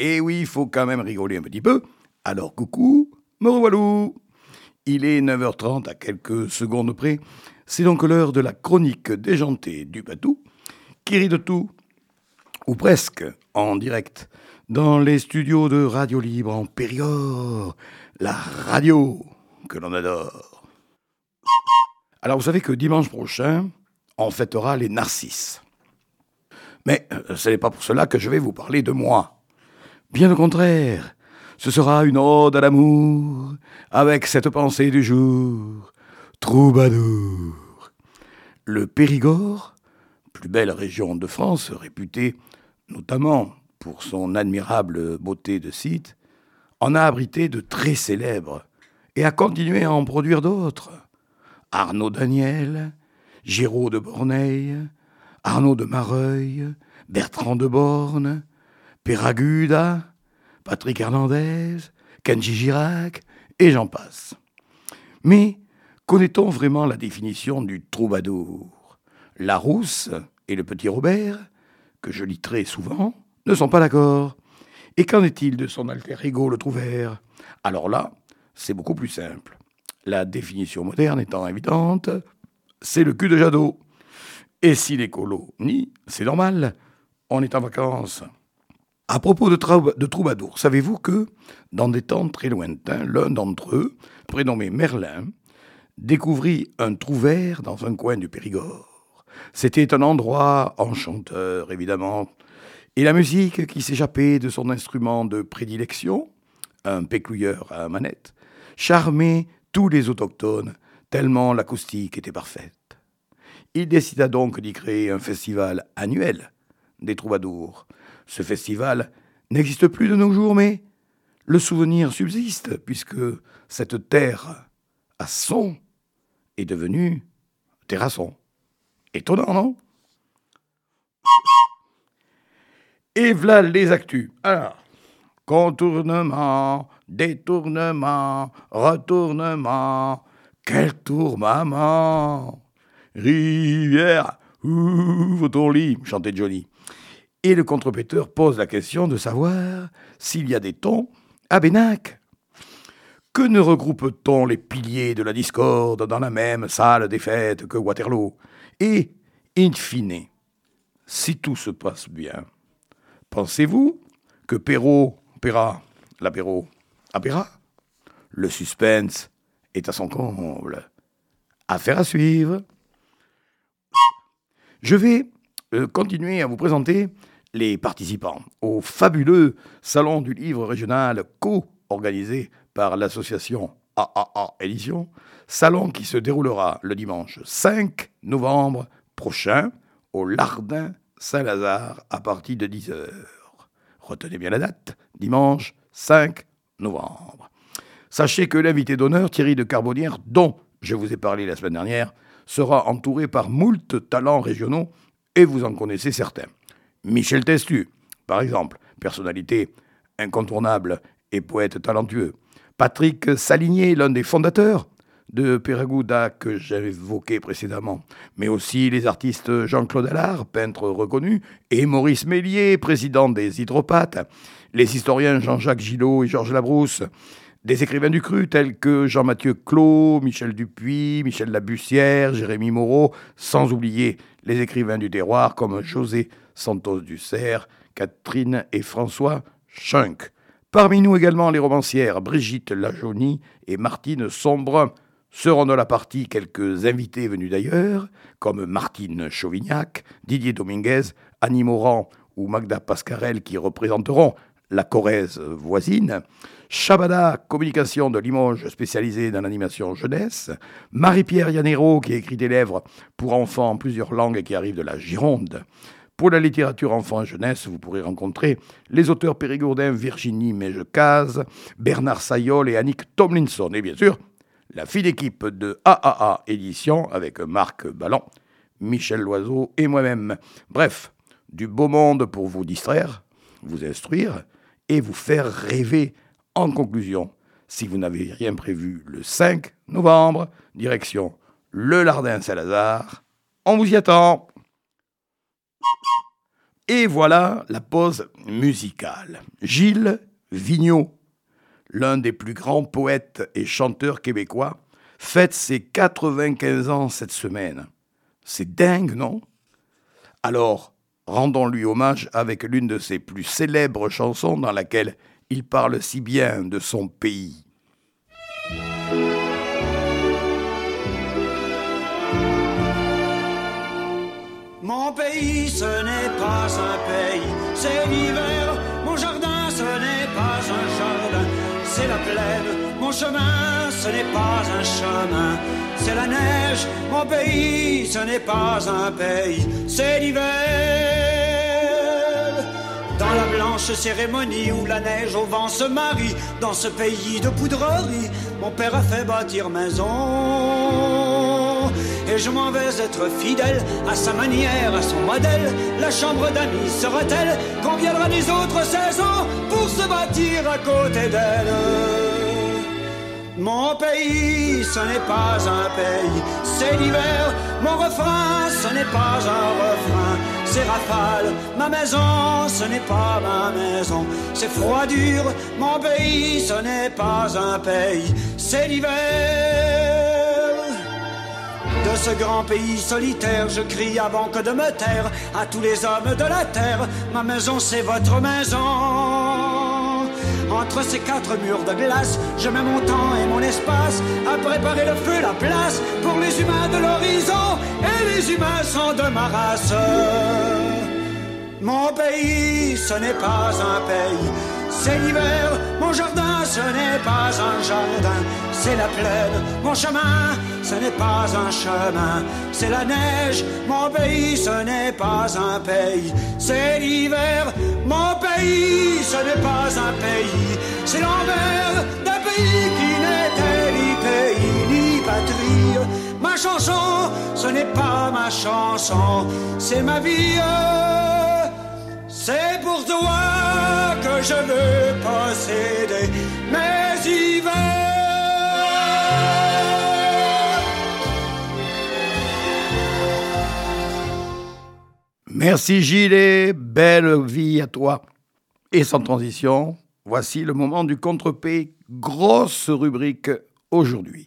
Et oui, il faut quand même rigoler un petit peu. Alors coucou, me revoilà. Il est 9h30 à quelques secondes près. C'est donc l'heure de la chronique déjantée du Patou, qui rit de tout, ou presque, en direct, dans les studios de Radio Libre en Périgord, la radio que l'on adore. Alors vous savez que dimanche prochain, on fêtera les Narcisses. Mais ce n'est pas pour cela que je vais vous parler de moi. Bien au contraire, ce sera une ode à l'amour, avec cette pensée du jour, troubadour. Le Périgord, plus belle région de France, réputée notamment pour son admirable beauté de site, en a abrité de très célèbres et a continué à en produire d'autres. Arnaud Daniel, Géraud de Borneille, Arnaud de Mareuil, Bertrand de Born, Péraguda, Patrick Hernandez, Kenji Girac, et j'en passe. Mais connaît-on vraiment la définition du troubadour ? Larousse et le petit Robert, que je lis très souvent, ne sont pas d'accord. Et qu'en est-il de son alter ego, le Trouvert ? Alors là, c'est beaucoup plus simple. La définition moderne étant évidente, c'est le cul de Jadot. Et si l'écolo nie, c'est normal, on est en vacances. À propos de troubadour, savez-vous que, dans des temps très lointains, l'un d'entre eux, prénommé Merlin, découvrit un trouvère dans un coin du Périgord. C'était un endroit enchanteur, évidemment, et la musique qui s'échappait de son instrument de prédilection, un péclouilleur à manette, charmait tous les autochtones, tellement l'acoustique était parfaite. Il décida donc d'y créer un festival annuel des troubadours. Ce festival n'existe plus de nos jours, mais le souvenir subsiste, puisque cette terre à son est devenue terrasson. Étonnant, non ? Et voilà les actus. Alors, contournement, détournement, retournement, quel tourment, rivière, ouvre ton lit, chantait Johnny. Et le contrepéteur pose la question de savoir s'il y a des tons à Bénac. Que ne regroupe-t-on les piliers de la discorde dans la même salle des fêtes que Waterloo ? Et, in fine, si tout se passe bien, pensez-vous que Perrault paiera l'apéro appaiera ? Le suspense est à son comble. Affaire à suivre. Je vais continuer à vous présenter les participants au fabuleux Salon du livre régional co-organisé par l'association AAA Édition, salon qui se déroulera le dimanche 5 novembre prochain au Lardin Saint-Lazare à partir de 10h. Retenez bien la date, dimanche 5 novembre. Sachez que l'invité d'honneur, Thierry de Carbonnière, dont je vous ai parlé la semaine dernière, sera entouré par moult talents régionaux, et vous en connaissez certains. Michel Testu, par exemple, personnalité incontournable et poète talentueux. Patrick Saligné, l'un des fondateurs de Péraguda que j'avais évoqué précédemment, mais aussi les artistes Jean-Claude Allard, peintre reconnu, et Maurice Mélier, président des Hydropathes, les historiens Jean-Jacques Gillot et Georges Labrousse, des écrivains du cru tels que Jean-Mathieu Clos, Michel Dupuis, Michel Labussière, Jérémy Moreau, sans oublier les écrivains du terroir comme José Santos Ducerre, Catherine et François Schunk. Parmi nous également les romancières Brigitte Lajaunie et Martine Sombrun. Seront dans la partie quelques invités venus d'ailleurs, comme Martine Chauvignac, Didier Dominguez, Annie Morand ou Magda Pascarel qui représenteront la Corrèze voisine, Shabada Communication de Limoges spécialisée dans l'animation jeunesse, Marie-Pierre Yanero qui écrit des livres pour enfants en plusieurs langues et qui arrive de la Gironde. Pour la littérature enfant et jeunesse, vous pourrez rencontrer les auteurs périgourdins Virginie Meijecaz, Bernard Sayol et Annick Tomlinson. Et bien sûr, la fine équipe de AAA Édition avec Marc Ballon, Michel Loiseau et moi-même. Bref, du beau monde pour vous distraire, vous instruire et vous faire rêver. En conclusion, si vous n'avez rien prévu le 5 novembre, direction le Lardin Saint-Lazare, on vous y attend. Et voilà la pause musicale. Gilles Vigneault, l'un des plus grands poètes et chanteurs québécois, fête ses 95 ans cette semaine. C'est dingue, non? Alors, rendons-lui hommage avec l'une de ses plus célèbres chansons dans laquelle il parle si bien de son pays. Mon pays, ce n'est pas un pays, c'est l'hiver. Mon jardin, ce n'est pas un jardin, c'est la plaine. Mon chemin, ce n'est pas un chemin, c'est la neige. Mon pays, ce n'est pas un pays, c'est l'hiver. Dans la blanche cérémonie où la neige au vent se marie, dans ce pays de poudrerie, mon père a fait bâtir maison. Et je m'en vais être fidèle à sa manière, à son modèle. La chambre d'amis sera-t-elle qu'on viendra des autres saisons pour se bâtir à côté d'elle? Mon pays, ce n'est pas un pays, c'est l'hiver. Mon refrain, ce n'est pas un refrain, c'est rafale. Ma maison, ce n'est pas ma maison, c'est froid dur. Mon pays, ce n'est pas un pays, c'est l'hiver. De ce grand pays solitaire, je crie avant que de me taire à tous les hommes de la terre. Ma maison, c'est votre maison. Entre ces quatre murs de glace, je mets mon temps et mon espace à préparer le feu, la place pour les humains de l'horizon. Et les humains sont de ma race. Mon pays, ce n'est pas un pays, c'est l'hiver. Mon jardin, ce n'est pas un jardin, c'est la plaine. Mon chemin, ce n'est pas un chemin, c'est la neige. Mon pays, ce n'est pas un pays, c'est l'hiver. Mon pays, ce n'est pas un pays, c'est l'envers d'un pays qui n'était ni pays ni patrie. Ma chanson, ce n'est pas ma chanson, c'est ma vie. C'est pour toi que je veux posséder mes hivers. Merci Gilles et belle vie à toi. Et sans transition, voici le moment du contre-P. Grosse rubrique aujourd'hui.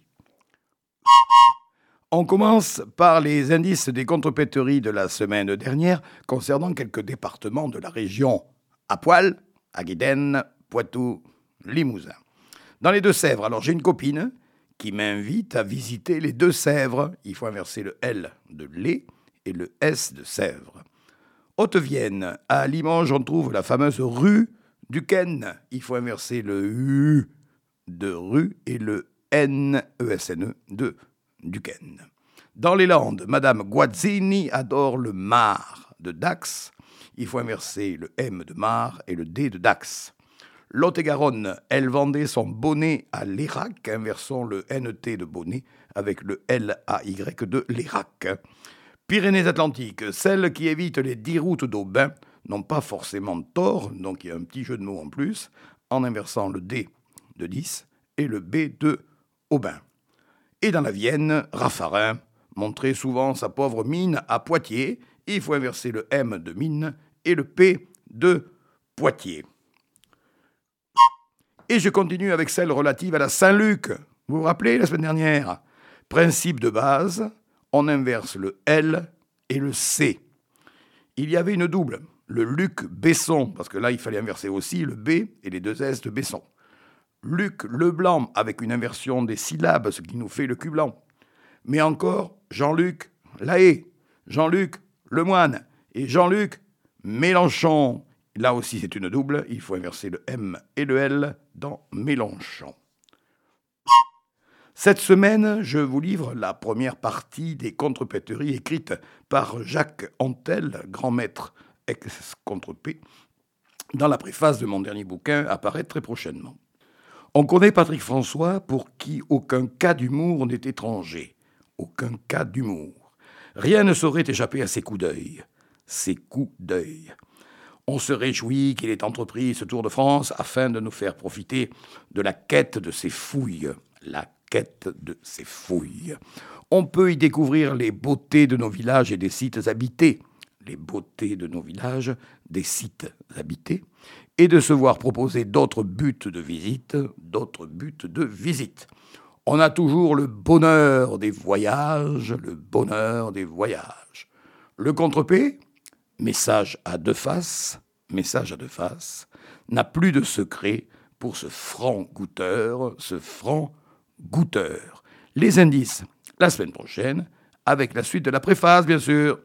On commence par les indices des contrepéteries de la semaine dernière concernant quelques départements de la région à poil, Aquitaine, Poitou, Limousin. Dans les Deux-Sèvres, alors j'ai une copine qui m'invite à visiter les Deux-Sèvres. Il faut inverser le L de lait et le S de Sèvres. Haute-Vienne, à Limoges, on trouve la fameuse rue du Ken. Il faut inverser le U de rue et le N, E-S-N-E, de Duquesne. Dans les Landes, Madame Guazzini adore le Mar de Dax. Il faut inverser le M de Mar et le D de Dax. Lot-et-Garonne, elle vendait son bonnet à l'Érac. Inversons le NT de bonnet avec le LAY de l'Érac. Pyrénées-Atlantiques, celles qui évitent les 10 routes d'Aubin n'ont pas forcément tort, donc il y a un petit jeu de mots en plus, en inversant le D de 10 et le B de Aubin. Et dans la Vienne, Raffarin montrait souvent sa pauvre mine à Poitiers. Il faut inverser le M de mine et le P de Poitiers. Et je continue avec celle relative à la Saint-Luc. Vous vous rappelez la semaine dernière? Principe de base, on inverse le L et le C. Il y avait une double, le Luc Besson, parce que là il fallait inverser aussi le B et les deux S de Besson. Luc Leblanc, avec une inversion des syllabes, ce qui nous fait le cul blanc. Mais encore, Jean-Luc Lahaye, Jean-Luc Lemoine et Jean-Luc Mélenchon. Là aussi, c'est une double. Il faut inverser le M et le L dans Mélenchon. Cette semaine, je vous livre la première partie des contrepéteries écrites par Jacques Antel, grand maître ex-contrepé, dans la préface de mon dernier bouquin, apparaît très prochainement. On connaît Patrick François pour qui aucun cas d'humour n'est étranger. Aucun cas d'humour. Rien ne saurait échapper à ses coups d'œil. Ses coups d'œil. On se réjouit qu'il ait entrepris ce Tour de France afin de nous faire profiter de la quête de ses fouilles. La quête de ses fouilles. On peut y découvrir les beautés de nos villages et des sites habités, les beautés de nos villages, des sites habités, et de se voir proposer d'autres buts de visite, On a toujours le bonheur des voyages, Le contre-P, message à deux faces, n'a plus de secret pour ce franc goûteur, Les indices, la semaine prochaine, avec la suite de la préface, bien sûr.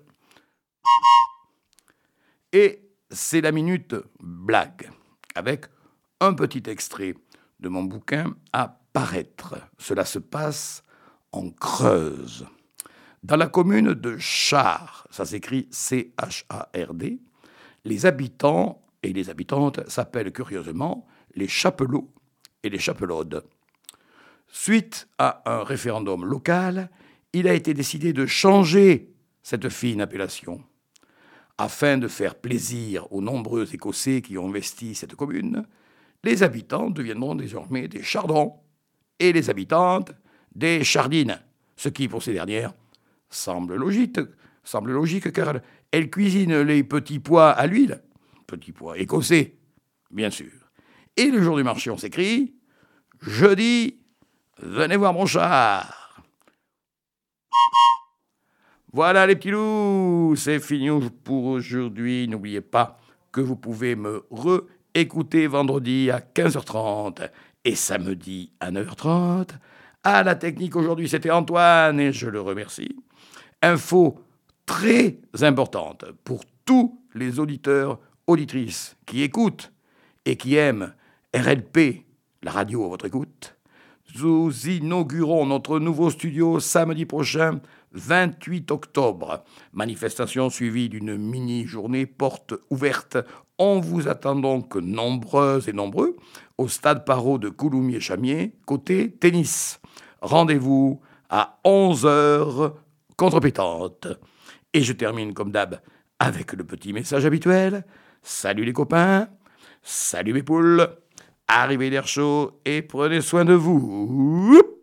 Et c'est la minute blague, avec un petit extrait de mon bouquin à paraître. Cela se passe en Creuse. Dans la commune de Chard, ça s'écrit C-H-A-R-D, les habitants et les habitantes s'appellent curieusement les Chapelots et les Chapelaudes. Suite à un référendum local, il a été décidé de changer cette fine appellation. Afin de faire plaisir aux nombreux Écossais qui ont investi cette commune, les habitants deviendront désormais des Chardons et les habitantes des Chardines, ce qui, pour ces dernières, semble logique car elles cuisinent les petits pois à l'huile, petits pois écossais, bien sûr. Et le jour du marché, on s'écrie « Jeudi, venez voir mon char !» Voilà les petits loups, c'est fini pour aujourd'hui. N'oubliez pas que vous pouvez me réécouter vendredi à 15h30 et samedi à 9h30. À la technique aujourd'hui, c'était Antoine et je le remercie. Info très importante pour tous les auditeurs, auditrices qui écoutent et qui aiment RLP, la radio à votre écoute. Nous inaugurons notre nouveau studio samedi prochain, 28 octobre. Manifestation suivie d'une mini-journée porte ouverte. On vous attend donc nombreuses et nombreux au stade Parrot de Coulommiers-Chamiers, côté tennis. Rendez-vous à 11h, contrepétante. Et je termine comme d'hab avec le petit message habituel. Salut les copains, salut mes poules, arrivez l'air chaud et prenez soin de vous.